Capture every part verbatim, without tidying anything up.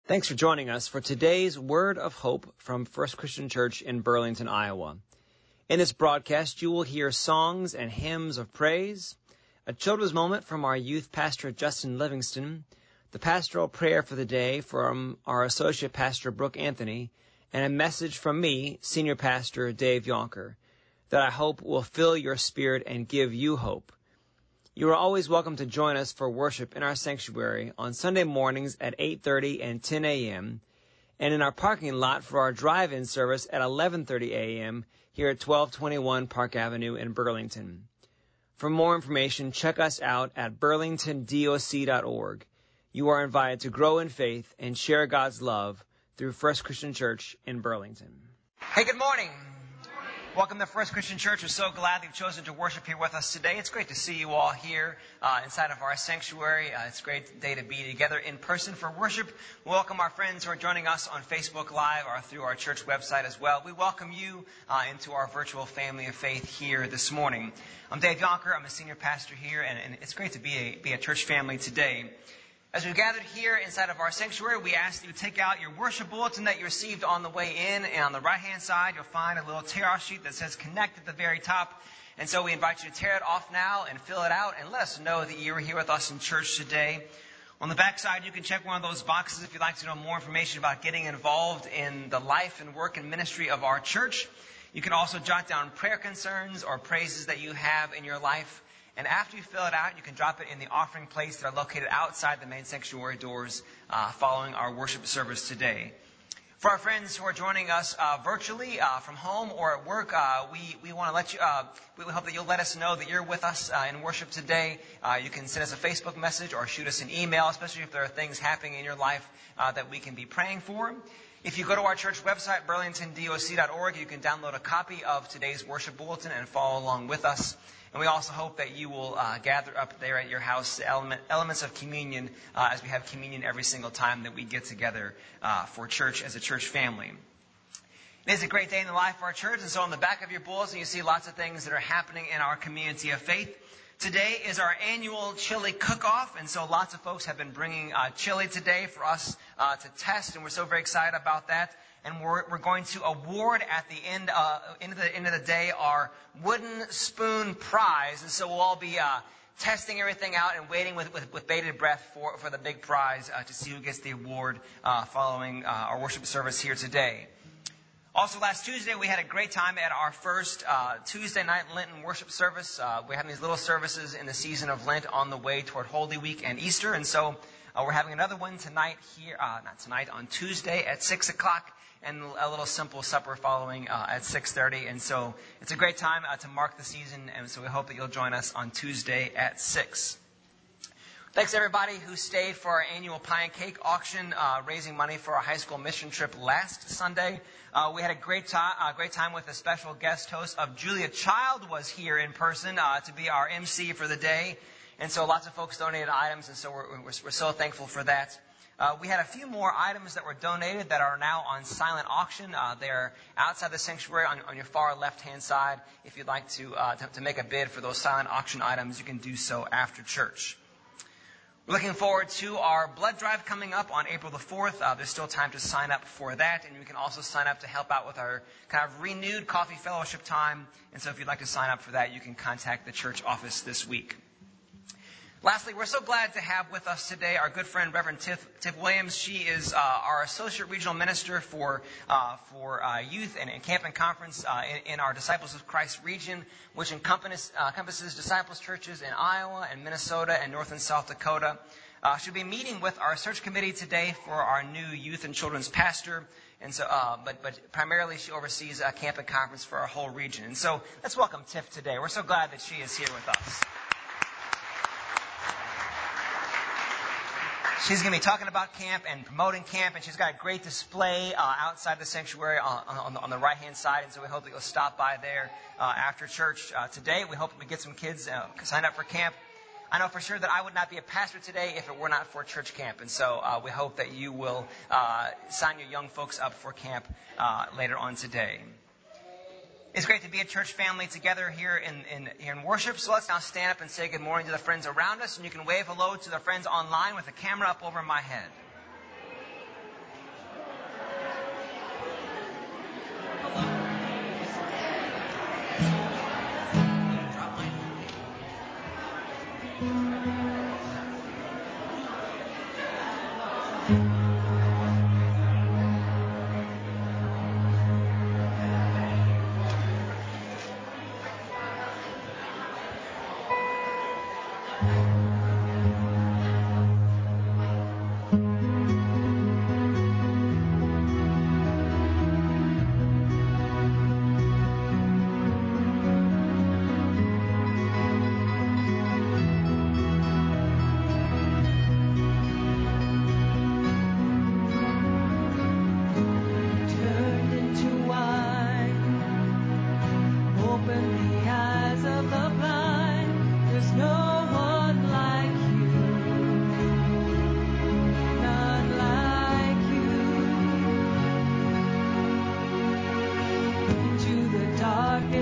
Thanks for joining us for today's Word of Hope from First Christian Church in Burlington, Iowa. In this broadcast, you will hear songs and hymns of praise, a children's moment from our youth pastor, Justin Livingston, the pastoral prayer for the day from our associate pastor, Brooke Anthony, and a message from me, senior pastor, Dave Yonker, that I hope will fill your spirit and give you hope. You are always welcome to join us for worship in our sanctuary on Sunday mornings at eight thirty and ten a.m., and in our parking lot for our drive-in service at eleven thirty a.m. here at twelve twenty-one Park Avenue in Burlington. For more information, check us out at burlington doc dot org. You are invited to grow in faith and share God's love through First Christian Church in Burlington. Hey, good morning. Welcome to First Christian Church. We're so glad that you've chosen to worship here with us today. It's great to see you all here uh, inside of our sanctuary. Uh, it's a great day to be together in person for worship. We welcome our friends who are joining us on Facebook Live or through our church website as well. We welcome you uh, into our virtual family of faith here this morning. I'm Dave Yonker. I'm a senior pastor here, and, and it's great to be a, be a church family today. As we've gathered here inside of our sanctuary, we ask that you take out your worship bulletin that you received on the way in. And on the right-hand side, you'll find a little tear-off sheet that says Connect at the very top. And so we invite you to tear it off now and fill it out and let us know that you were here with us in church today. On the back side, you can check one of those boxes if you'd like to know more information about getting involved in the life and work and ministry of our church. You can also jot down prayer concerns or praises that you have in your life. And after you fill it out, you can drop it in the offering plates that are located outside the main sanctuary doors uh, following our worship service today. For our friends who are joining us uh, virtually uh, from home or at work, uh, we, we want to let you, uh, we hope that you'll let us know that you're with us uh, in worship today. Uh, you can send us a Facebook message or shoot us an email, especially if there are things happening in your life uh, that we can be praying for. If you go to our church website, burlington doc dot org, you can download a copy of today's worship bulletin and follow along with us. And we also hope that you will uh, gather up there at your house the element, elements of communion uh, as we have communion every single time that we get together uh, for church as a church family. It is a great day in the life of our church, and so on the back of your bulletin you see lots of things that are happening in our community of faith. Today is our annual chili cook-off, and so lots of folks have been bringing uh, chili today for us uh, to test, and we're so very excited about that. And we're, we're going to award at the end, uh, end, of the, end of the day our wooden spoon prize. And so we'll all be uh, testing everything out and waiting with, with, with bated breath for, for the big prize uh, to see who gets the award uh, following uh, our worship service here today. Also, last Tuesday, we had a great time at our first uh, Tuesday night Lenten worship service. Uh, we're having these little services in the season of Lent on the way toward Holy Week and Easter. And so uh, we're having another one tonight here, uh, not tonight, on Tuesday at six o'clock. And a little simple supper following uh, at six thirty. And so it's a great time uh, to mark the season. And so we hope that you'll join us on Tuesday at six. Thanks, everybody who stayed for our annual pie and cake auction, uh, raising money for our high school mission trip last Sunday. Uh, we had a great, to- uh, great time with a special guest host of Julia Child was here in person uh, to be our M C for the day. And so lots of folks donated items, and so we're, we're, we're so thankful for that. Uh, we had a few more items that were donated that are now on silent auction. Uh, they're outside the sanctuary on, on your far left-hand side. If you'd like to, uh, to to make a bid for those silent auction items, you can do so after church. We're looking forward to our blood drive coming up on April the fourth. Uh, there's still time to sign up for that, and you can also sign up to help out with our kind of renewed coffee fellowship time. And so if you'd like to sign up for that, you can contact the church office this week. Lastly, we're so glad to have with us today our good friend, Reverend Tiff, Tiff Williams. She is uh, our Associate Regional Minister for uh, for uh, Youth and, and Camp and Conference uh, in, in our Disciples of Christ region, which encompasses, uh, encompasses Disciples churches in Iowa and Minnesota and North and South Dakota. Uh, she'll be meeting with our search committee today for our new youth and children's pastor. And so, uh, but but primarily she oversees uh, Camp and Conference for our whole region. And so let's welcome Tiff today. We're so glad that she is here with us. She's going to be talking about camp and promoting camp, and she's got a great display uh, outside the sanctuary on, on, on the right-hand side, and so we hope that you'll stop by there uh, after church uh, today. We hope that we get some kids uh, signed up for camp. I know for sure that I would not be a pastor today if it were not for church camp, and so uh, we hope that you will uh, sign your young folks up for camp uh, later on today. It's great to be a church family together here in, in, here in worship. So let's now stand up and say good morning to the friends around us. And you can wave hello to the friends online with the camera up over my head.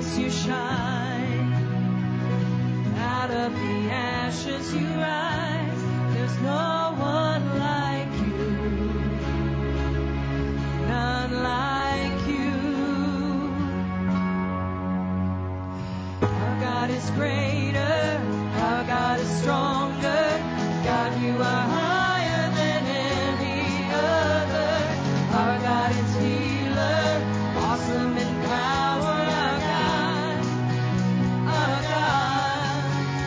darkness you shine. Out of the ashes you rise. There's no one like you. None like you. Our God is greater. Our God is stronger. God, you are higher than any other. Our God is healer. Awesome in power. Our God. Our God.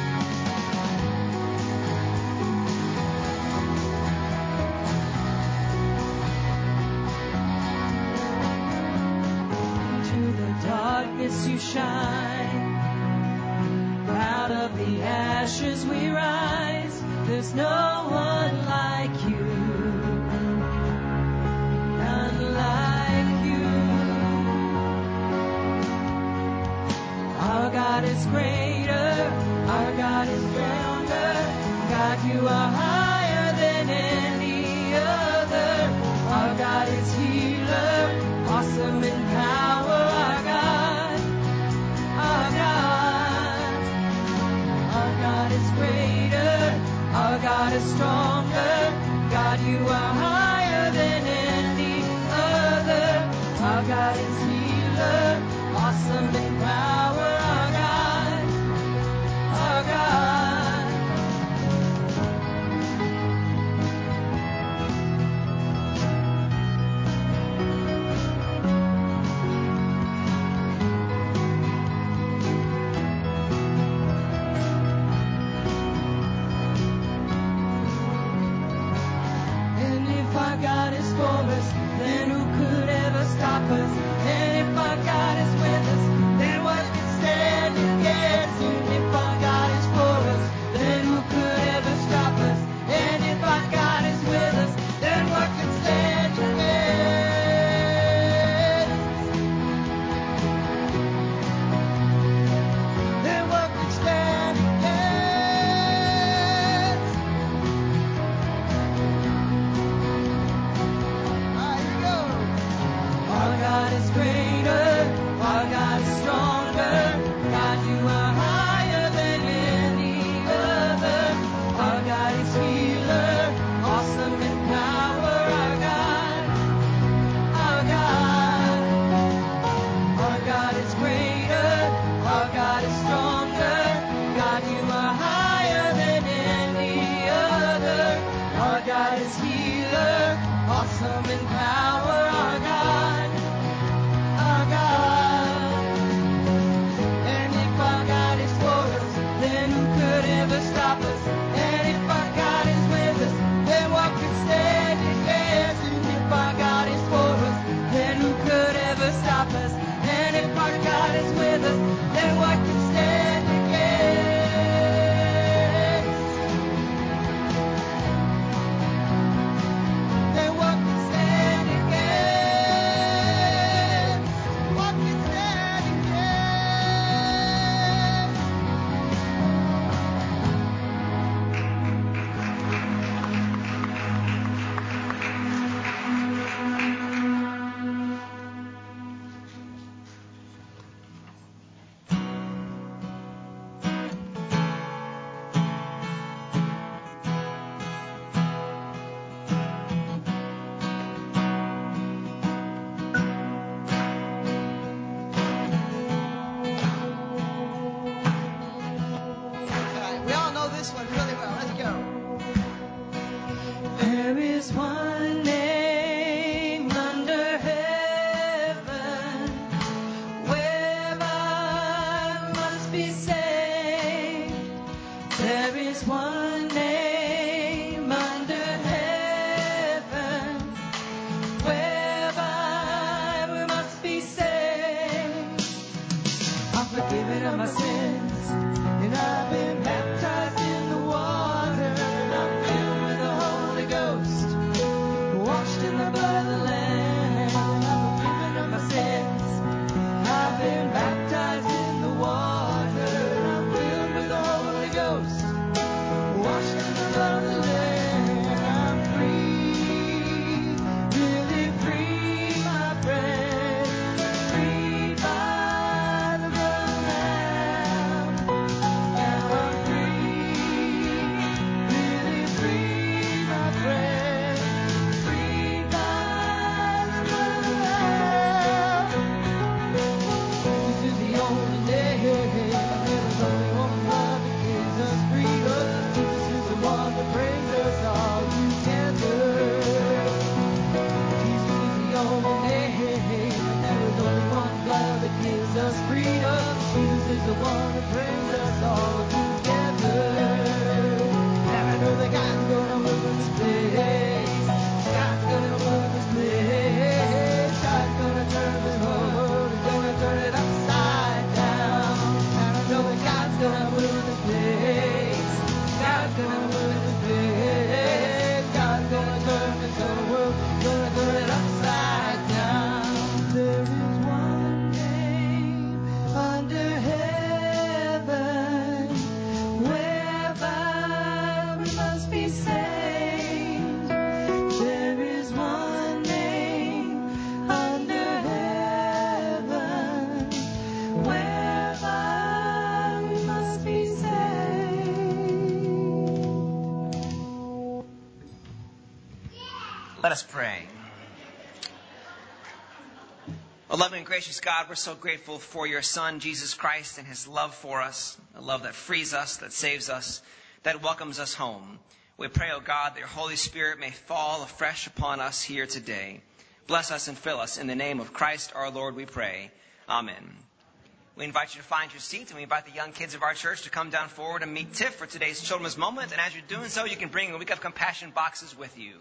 Into the darkness you shine. Out of the ashes we rise. There's no one like you. None like you. Our God is greater. Our God is stronger. God, you are higher than any other. Our God is healer. Awesome in power. Our God. Our God. Our God is greater. Our God is stronger. God, you are higher than any other. Our God is healer. Awesome in power. Our God. Our God. And if our God is for us, then who could ever stop us? And if our God is with us, then what can stand against? And if our God is for us, then who could ever stop us? And if our God is with us, then what can stand against? Then what can stand against? Ah, here we go. Our God is greater. Our God is stronger. God, you are higher than any other. Our God is healer. Awesome in power. Our God. Our God. Our God is greater. Our God is stronger. God, you are higher than any other. Our God is healer. Awesome in power. Our God. Our God. And if our God is for us, then who could ever stop us? And if our God is with us, then what can stand against? And if our God is for us, then who could ever stop us? And if our God is with us, then what can stand against? Then what can stand against? He's the one that brings us all together. And I know that God's gonna move in this place. God's gonna move in this place. God's gonna turn this whole world. He's gonna turn it upside down. And I know that God's gonna move in this place. God's gonna move in this place. God's gonna turn this whole world. He's gonna turn it upside down. There is one name under heaven whereby we must be saved. There is one name under heaven whereby we must be saved. Let us pray. Oh, loving and gracious God, we're so grateful for your Son, Jesus Christ, and his love for us, a love that frees us, that saves us, that welcomes us home. We pray, oh God, that your Holy Spirit may fall afresh upon us here today. Bless us and fill us. In the name of Christ our Lord we pray. Amen. We invite you to find your seats, and we invite the young kids of our church to come down forward and meet Tiff for today's Children's Moment. And as you're doing so, you can bring a Week of Compassion boxes with you.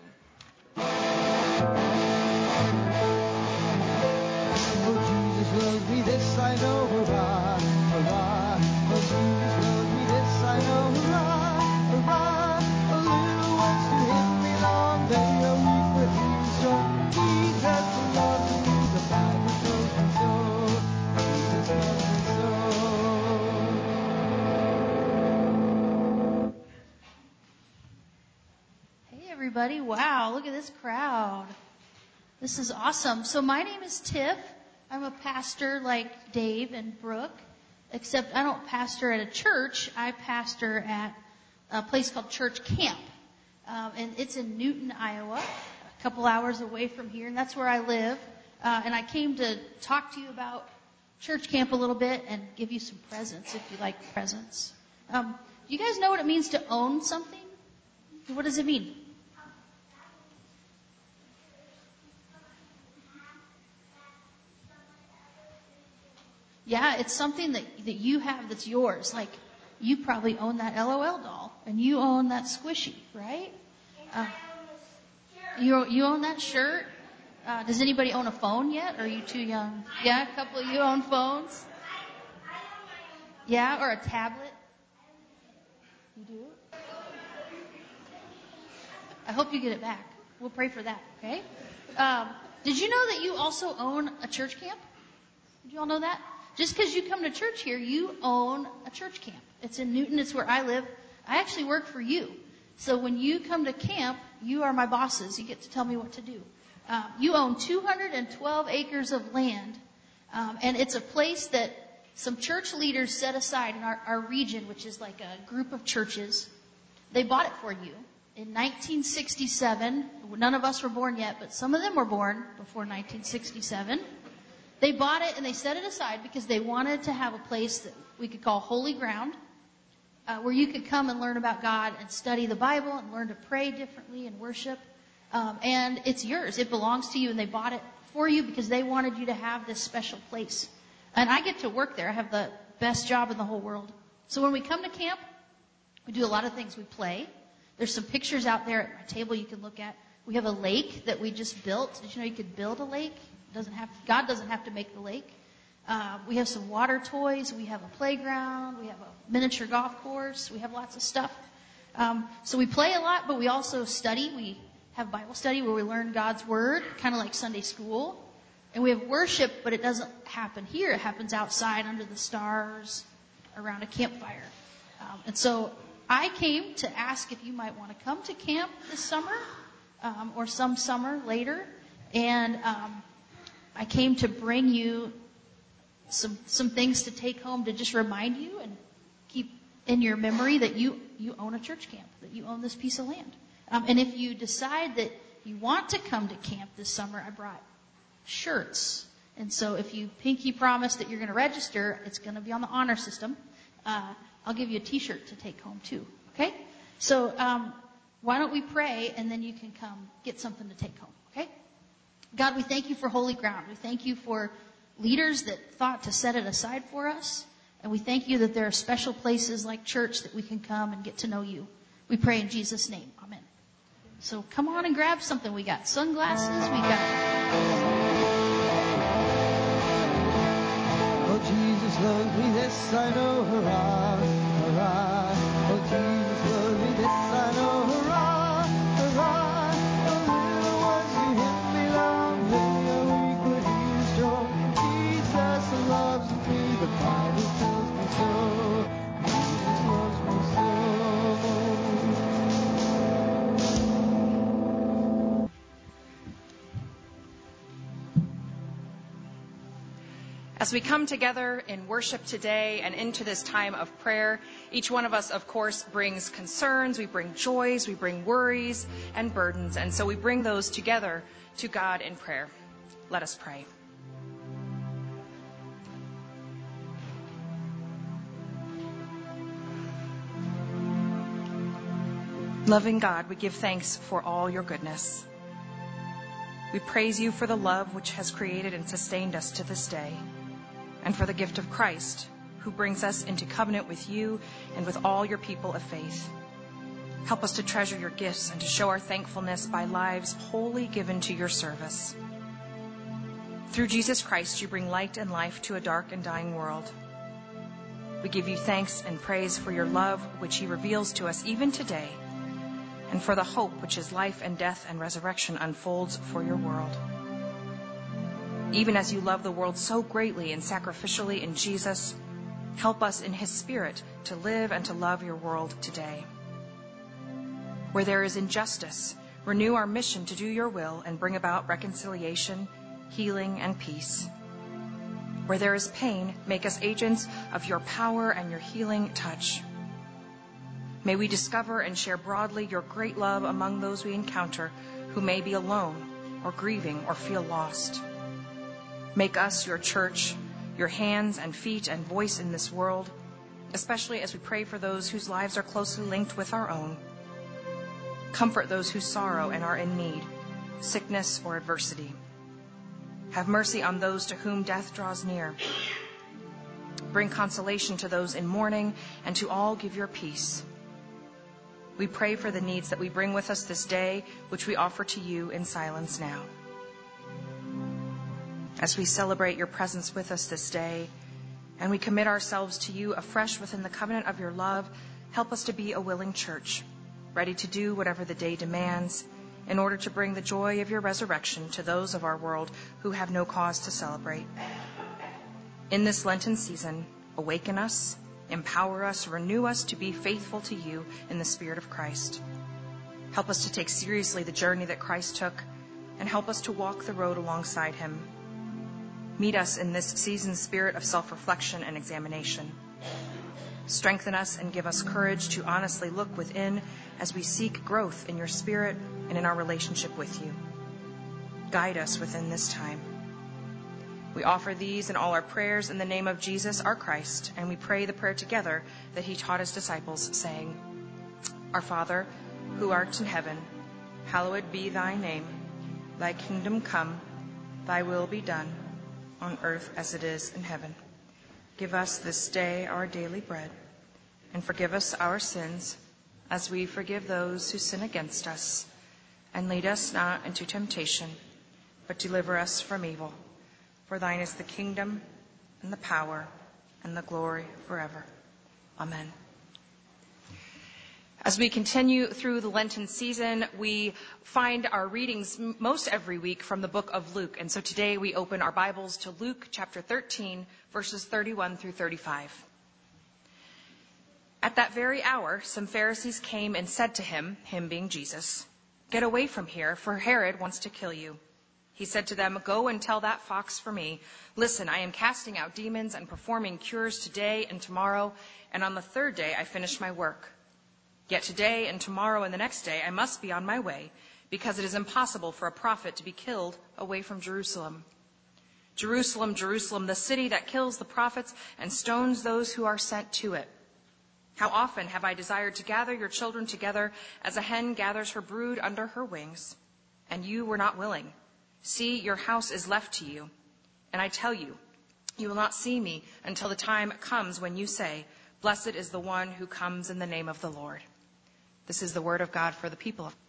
Oh, Jesus loves me, this I know, hurrah, hurrah. Oh, Jesus loves me, this I know, hurrah, hurrah. A little ones to him belong, they are weak but he is strong. Jesus loves me, the Bible tells me so. Jesus loves me so. Hey everybody, wow, look at this crowd. This is awesome. So my name is Tiff. I'm a pastor like Dave and Brooke, except I don't pastor at a church. I pastor at a place called Church Camp. Um, and it's in Newton, Iowa, a couple hours away from here, and that's where I live. Uh, and I came to talk to you about Church Camp a little bit and give you some presents if you like presents. Um, do you guys know what it means to own something? What does it mean? Yeah, it's something that, that you have that's yours. Like, you probably own that L O L doll, and you own that squishy, right? Uh, you, you own that shirt? Uh, does anybody own a phone yet? Or are you too young? Yeah, a couple of you own phones? Yeah, or a tablet? You do? I hope you get it back. We'll pray for that, okay? Um, did you know that you also own a church camp? Did you all know that? Just because you come to church here, you own a church camp. It's in Newton. It's where I live. I actually work for you. So when you come to camp, you are my bosses. You get to tell me what to do. Um, you own two hundred twelve acres of land, um, and it's a place that some church leaders set aside in our, our region, which is like a group of churches. They bought it for you in nineteen sixty-seven. None of us were born yet, but some of them were born before nineteen sixty-seven. They bought it and they set it aside because they wanted to have a place that we could call holy ground, uh, where you could come and learn about God and study the Bible and learn to pray differently and worship. Um, and it's yours. It belongs to you, and they bought it for you because they wanted you to have this special place. And I get to work there. I have the best job in the whole world. So when we come to camp, we do a lot of things. We play. There's some pictures out there at my table you can look at. We have a lake that we just built. Did you know you could build a lake? Doesn't have God doesn't have to make the lake. Uh, we have some water toys. We have a playground. We have a miniature golf course. We have lots of stuff. Um, so we play a lot, but we also study. We have Bible study where we learn God's Word, kind of like Sunday school. And we have worship, but it doesn't happen here. It happens outside under the stars around a campfire. Um, and so I came to ask if you might want to come to camp this summer um, or some summer later. And um, I came to bring you some some things to take home to just remind you and keep in your memory that you, you own a church camp, that you own this piece of land. Um, and if you decide that you want to come to camp this summer, I brought shirts. And so if you pinky promise that you're going to register, it's going to be on the honor system. Uh, I'll give you a T-shirt to take home too. Okay? So um, why don't we pray, and then you can come get something to take home. Okay? God, we thank you for holy ground. We thank you for leaders that thought to set it aside for us. And we thank you that there are special places like church that we can come and get to know you. We pray in Jesus' name. Amen. So come on and grab something. We got sunglasses. We got... Oh, Jesus loves me, this I know, hurrah, hurrah. Oh, Jesus loves me, this I know, hurrah, hurrah. Oh, little ones who hit me long, they are weak, but he is strong. Jesus loves me, the Bible tells me so. Jesus loves me so. As we come together in worship today and into this time of prayer, each one of us, of course, brings concerns, we bring joys, we bring worries and burdens, and so we bring those together to God in prayer. Let us pray. Loving God, we give thanks for all your goodness. We praise you for the love which has created and sustained us to this day, and for the gift of Christ, who brings us into covenant with you and with all your people of faith. Help us to treasure your gifts and to show our thankfulness by lives wholly given to your service. Through Jesus Christ, you bring light and life to a dark and dying world. We give you thanks and praise for your love, which he reveals to us even today, and for the hope which his life and death and resurrection unfolds for your world. Even as you love the world so greatly and sacrificially in Jesus, help us in his Spirit to live and to love your world today. Where there is injustice, renew our mission to do your will and bring about reconciliation, healing, and peace. Where there is pain, make us agents of your power and your healing touch. May we discover and share broadly your great love among those we encounter who may be alone or grieving or feel lost. Make us, your church, your hands and feet and voice in this world, especially as we pray for those whose lives are closely linked with our own. Comfort those who sorrow and are in need, sickness or adversity. Have mercy on those to whom death draws near. Bring consolation to those in mourning, and to all give your peace. We pray for the needs that we bring with us this day, which we offer to you in silence now. As we celebrate your presence with us this day, and we commit ourselves to you afresh within the covenant of your love, help us to be a willing church, ready to do whatever the day demands, in order to bring the joy of your resurrection to those of our world who have no cause to celebrate. In this Lenten season, awaken us, empower us, renew us to be faithful to you in the Spirit of Christ. Help us to take seriously the journey that Christ took, and help us to walk the road alongside him. Meet us in this season's spirit of self-reflection and examination. Strengthen us and give us courage to honestly look within as we seek growth in your Spirit and in our relationship with you. Guide us within this time. We offer these and all our prayers in the name of Jesus, our Christ, and we pray the prayer together that he taught his disciples, saying, Our Father, who art in heaven, hallowed be thy name. Thy kingdom come, thy will be done, on earth as it is in heaven. Give us this day our daily bread, and forgive us our sins, as we forgive those who sin against us. And lead us not into temptation, but deliver us from evil. For thine is the kingdom, and the power, and the glory forever. Amen. As we continue through the Lenten season, we find our readings most every week from the book of Luke. And so today we open our Bibles to Luke chapter thirteen, verses thirty-one through thirty-five. At that very hour, some Pharisees came and said to him, him being Jesus, Get away from here, for Herod wants to kill you. He said to them, Go and tell that fox for me, Listen, I am casting out demons and performing cures today and tomorrow, and on the third day I finish my work. Yet today and tomorrow and the next day I must be on my way, because it is impossible for a prophet to be killed away from Jerusalem. Jerusalem, Jerusalem, the city that kills the prophets and stones those who are sent to it. How often have I desired to gather your children together as a hen gathers her brood under her wings, and you were not willing. See, your house is left to you. And I tell you, You will not see me until the time comes when you say, 'Blessed is the one who comes in the name of the Lord.'" This is the word of God for the people of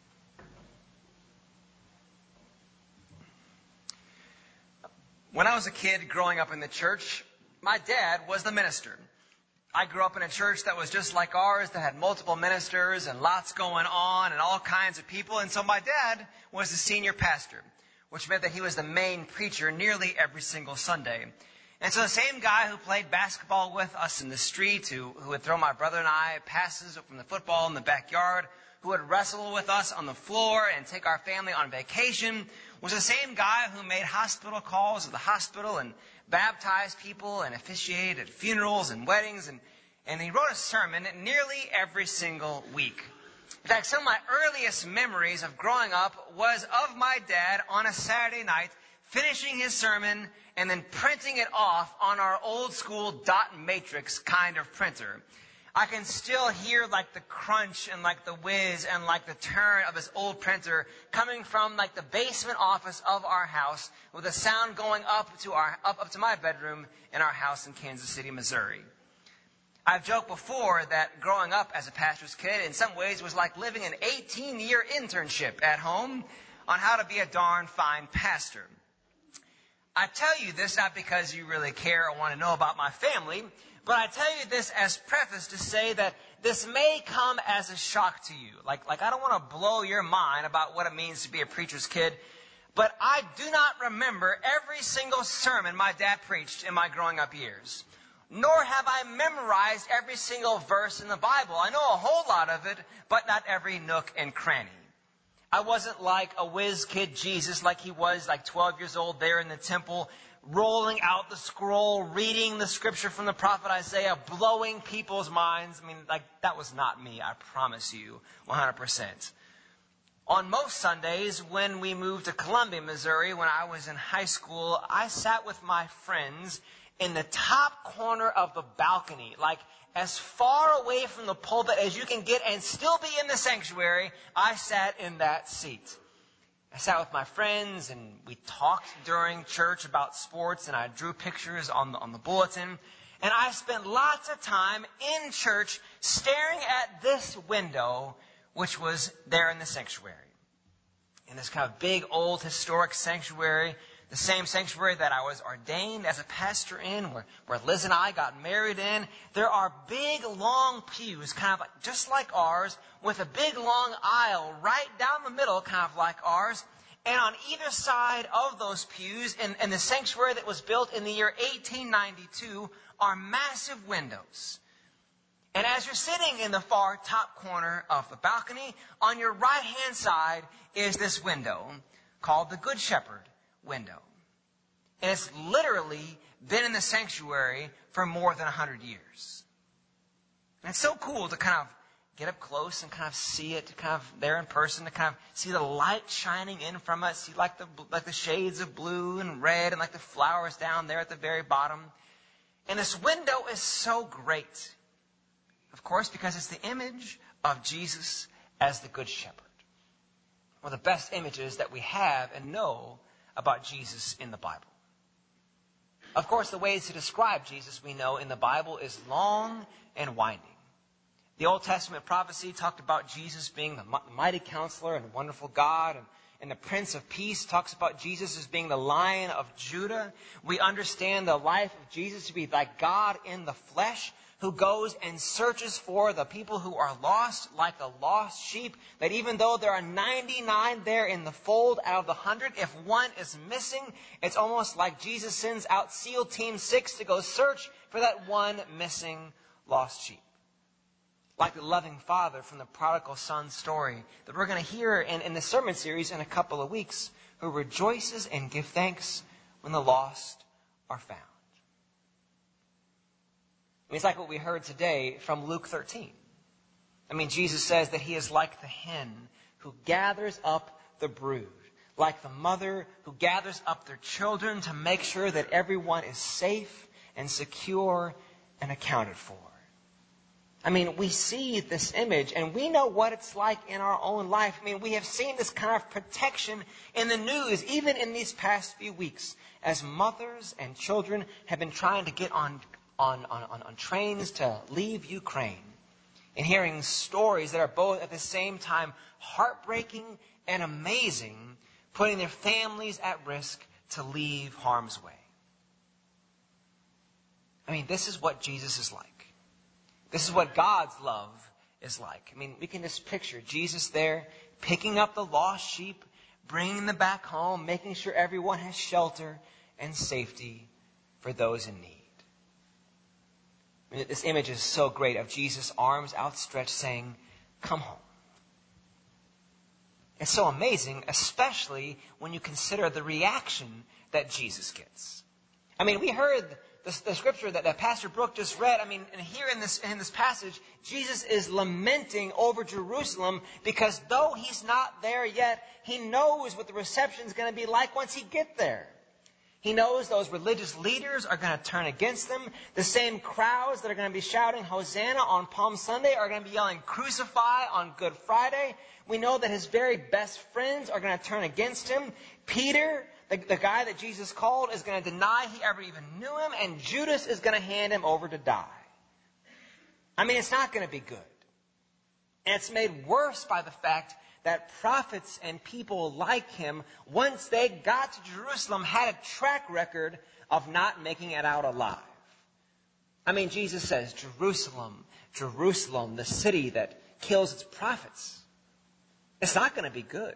When I was a kid growing up in the church, my dad was the minister. I grew up in a church that was just like ours, that had multiple ministers and lots going on and all kinds of people. And so my dad was the senior pastor, which meant that he was the main preacher nearly every single Sunday. And so the same guy who played basketball with us in the street, who, who would throw my brother and I passes from the football in the backyard, who would wrestle with us on the floor and take our family on vacation, was the same guy who made hospital calls at the hospital and baptized people and officiated at funerals and weddings. And, and he wrote a sermon nearly every single week. In fact, some of my earliest memories of growing up was of my dad on a Saturday night finishing his sermon and then printing it off on our old school dot matrix kind of printer. I can still hear like the crunch and like the whiz and like the turn of his old printer coming from like the basement office of our house, with the sound going up to our up, up to my bedroom in our house in Kansas City, Missouri. I've joked before that growing up as a pastor's kid in some ways was like living an eighteen-year internship at home on how to be a darn fine pastor. I tell you this not because you really care or want to know about my family, but I tell you this as preface to say that this may come as a shock to you. Like, like I don't want to blow your mind about what it means to be a preacher's kid, but I do not remember every single sermon my dad preached in my growing up years. Nor have I memorized every single verse in the Bible. I know a whole lot of it, but not every nook and cranny. I wasn't like a whiz kid Jesus like he was like twelve years old there in the temple, rolling out the scroll, reading the scripture from the prophet Isaiah, blowing people's minds. I mean, like, that was not me, I promise you, one hundred percent. On most Sundays, when we moved to Columbia, Missouri, when I was in high school, I sat with my friends in the top corner of the balcony, like as far away from the pulpit as you can get and still be in the sanctuary. I sat in that seat. I sat with my friends and we talked during church about sports, and I drew pictures on the, on the bulletin. And I spent lots of time in church staring at this window, which was there in the sanctuary. In this kind of big, old, historic sanctuary, the same sanctuary that I was ordained as a pastor in, where, where Liz and I got married in. There are big, long pews, kind of like, just like ours, with a big, long aisle right down the middle, kind of like ours. And on either side of those pews, in, in the sanctuary that was built in the year eighteen ninety-two, are massive windows. And as you're sitting in the far top corner of the balcony, on your right-hand side is this window called the Good Shepherd window. And it's literally been in the sanctuary for more than one hundred years. And it's so cool to kind of get up close and kind of see it, kind of there in person, to kind of see the light shining in from it, see like the like the shades of blue and red and like the flowers down there at the very bottom. And this window is so great, of course, because it's the image of Jesus as the Good Shepherd. One of the best images that we have and know about Jesus in the Bible. Of course, the ways to describe Jesus we know in the Bible is long and winding. The Old Testament prophecy talked about Jesus being the mighty counselor and wonderful God, and, and the Prince of Peace talks about Jesus as being the Lion of Judah. We understand the life of Jesus to be like God in the flesh, who goes and searches for the people who are lost like a lost sheep, that even though there are ninety-nine there in the fold out of the hundred, if one is missing, it's almost like Jesus sends out SEAL Team six to go search for that one missing lost sheep. Like the loving father from the prodigal son story that we're going to hear in, in the sermon series in a couple of weeks, who rejoices and gives thanks when the lost are found. I mean, it's like what we heard today from Luke thirteen. I mean, Jesus says that he is like the hen who gathers up the brood, like the mother who gathers up their children to make sure that everyone is safe and secure and accounted for. I mean, we see this image and we know what it's like in our own life. I mean, we have seen this kind of protection in the news, even in these past few weeks, as mothers and children have been trying to get on, on, on, on, on trains to leave Ukraine. And hearing stories that are both at the same time heartbreaking and amazing, putting their families at risk to leave harm's way. I mean, this is what Jesus is like. This is what God's love is like. I mean, we can just picture Jesus there, picking up the lost sheep, bringing them back home, making sure everyone has shelter and safety for those in need. I mean, this image is so great of Jesus' arms outstretched saying, "Come home." It's so amazing, especially when you consider the reaction that Jesus gets. I mean, we heard the, the scripture that, that Pastor Brooke just read. I mean, and here in this, in this passage, Jesus is lamenting over Jerusalem because though he's not there yet, he knows what the reception is going to be like once he gets there. He knows those religious leaders are going to turn against them. The same crowds that are going to be shouting Hosanna on Palm Sunday are going to be yelling Crucify on Good Friday. We know that his very best friends are going to turn against him. Peter, the, the guy that Jesus called, is going to deny he ever even knew him. And Judas is going to hand him over to die. I mean, it's not going to be good. And it's made worse by the fact that prophets and people like him, once they got to Jerusalem, had a track record of not making it out alive. I mean, Jesus says, Jerusalem, Jerusalem, the city that kills its prophets. It's not going to be good.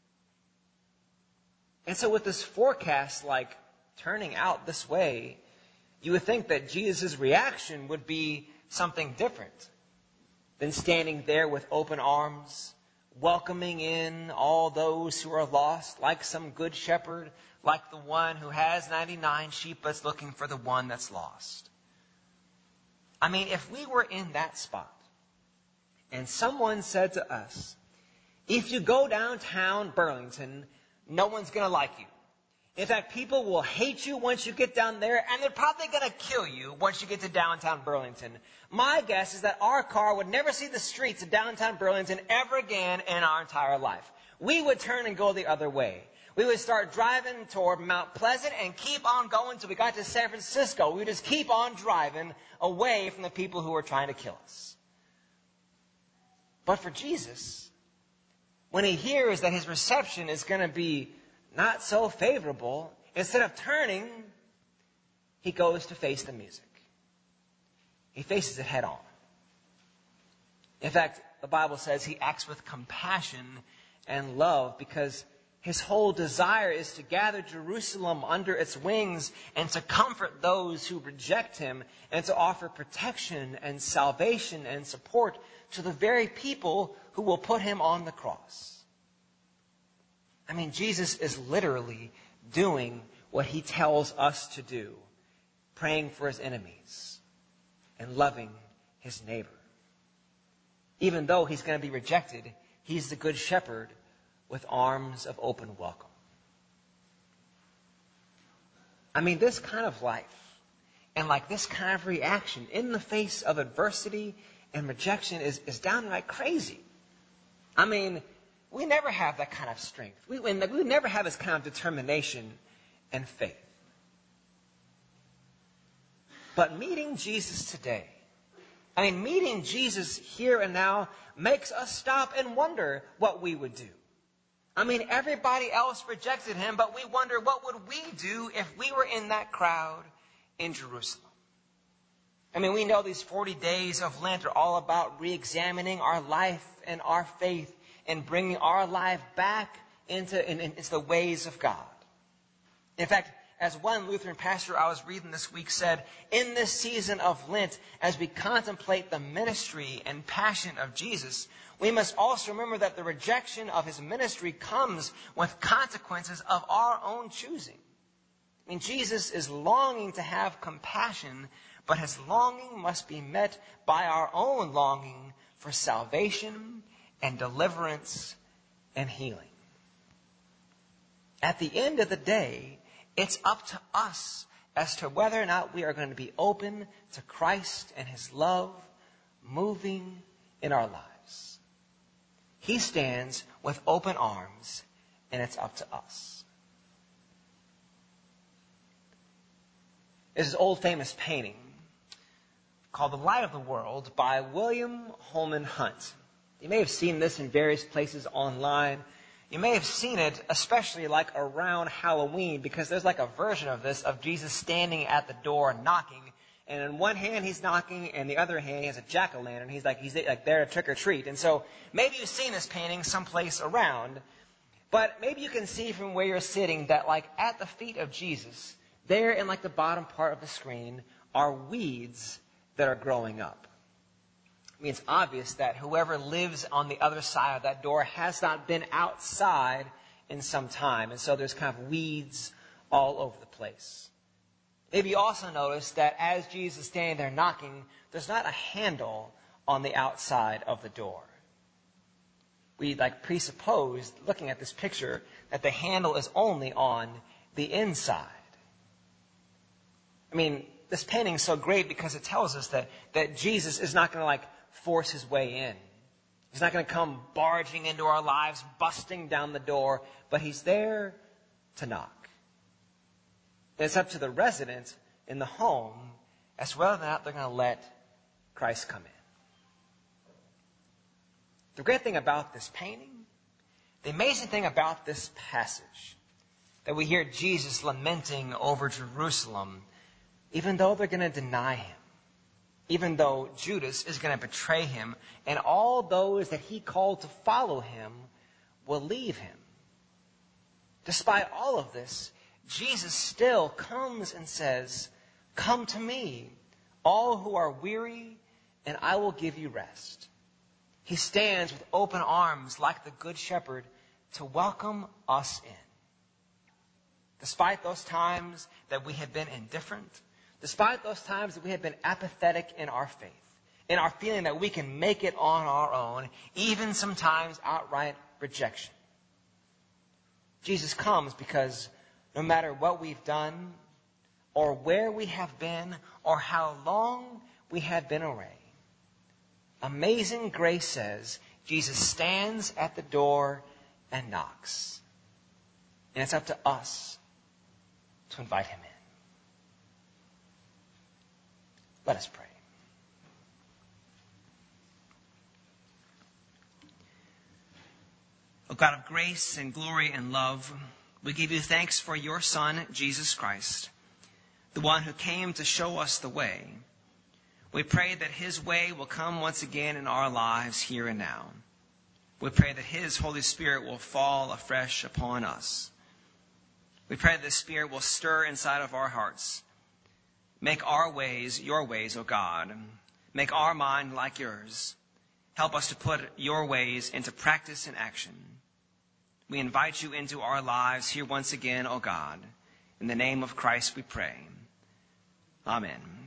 And so with this forecast, like, turning out this way, you would think that Jesus' reaction would be something different than standing there with open arms, welcoming in all those who are lost, like some good shepherd, like the one who has ninety-nine sheep but's looking for the one that's lost. I mean, if we were in that spot and someone said to us, if you go downtown Burlington, no one's going to like you. In fact, people will hate you once you get down there, and they're probably going to kill you once you get to downtown Burlington. My guess is that our car would never see the streets of downtown Burlington ever again in our entire life. We would turn and go the other way. We would start driving toward Mount Pleasant and keep on going until we got to San Francisco. We would just keep on driving away from the people who were trying to kill us. But for Jesus, when he hears that his reception is going to be not so favorable, instead of turning, he goes to face the music. He faces it head on. In fact, the Bible says he acts with compassion and love because his whole desire is to gather Jerusalem under its wings and to comfort those who reject him and to offer protection and salvation and support to the very people who will put him on the cross. I mean, Jesus is literally doing what he tells us to do, praying for his enemies and loving his neighbor. Even though he's going to be rejected, he's the good shepherd with arms of open welcome. I mean, this kind of life and like this kind of reaction in the face of adversity and rejection is, is downright crazy. I mean, we never have that kind of strength. We, we never have this kind of determination and faith. But meeting Jesus today, I mean, meeting Jesus here and now makes us stop and wonder what we would do. I mean, everybody else rejected him, but we wonder what would we do if we were in that crowd in Jerusalem. I mean, we know these forty days of Lent are all about re-examining our life and our faith and bringing our life back into, in, into the ways of God. In fact, as one Lutheran pastor I was reading this week said, in this season of Lent, as we contemplate the ministry and passion of Jesus, we must also remember that the rejection of his ministry comes with consequences of our own choosing. I mean, Jesus is longing to have compassion, but his longing must be met by our own longing for salvation and deliverance and healing. At the end of the day, it's up to us as to whether or not we are going to be open to Christ and his love, moving in our lives. He stands with open arms, and it's up to us. There's this old famous painting called The Light of the World by William Holman Hunt. You may have seen this in various places online. You may have seen it especially like around Halloween, because there's like a version of this of Jesus standing at the door knocking. And in one hand he's knocking, and the other hand he has a jack-o'-lantern. He's like he's like there to trick or treat. And so maybe you've seen this painting someplace around, but maybe you can see from where you're sitting that like at the feet of Jesus, there in like the bottom part of the screen, are weeds that are growing up. I mean, it's obvious that whoever lives on the other side of that door has not been outside in some time. And so there's kind of weeds all over the place. Maybe you also notice that as Jesus is standing there knocking, there's not a handle on the outside of the door. We like presuppose, looking at this picture, that the handle is only on the inside. I mean, this painting is so great because it tells us that, that Jesus is not going to like force his way in. He's not going to come barging into our lives, busting down the door, but he's there to knock. And it's up to the resident in the home as to whether or not they're going to let Christ come in. The great thing about this painting, the amazing thing about this passage, that we hear Jesus lamenting over Jerusalem, even though they're going to deny him, even though Judas is going to betray him, and all those that he called to follow him will leave him. Despite all of this, Jesus still comes and says, "Come to me, all who are weary, and I will give you rest." He stands with open arms like the Good Shepherd to welcome us in. Despite those times that we have been indifferent, despite those times that we have been apathetic in our faith, in our feeling that we can make it on our own, even sometimes outright rejection, Jesus comes because no matter what we've done, or where we have been, or how long we have been away, amazing grace says Jesus stands at the door and knocks. And it's up to us to invite him in. Let us pray. O God of grace and glory and love, we give you thanks for your Son, Jesus Christ, the one who came to show us the way. We pray that his way will come once again in our lives here and now. We pray that his Holy Spirit will fall afresh upon us. We pray that the Spirit will stir inside of our hearts. Make our ways your ways, O God. Make our mind like yours. Help us to put your ways into practice and action. We invite you into our lives here once again, O God. In the name of Christ we pray. Amen.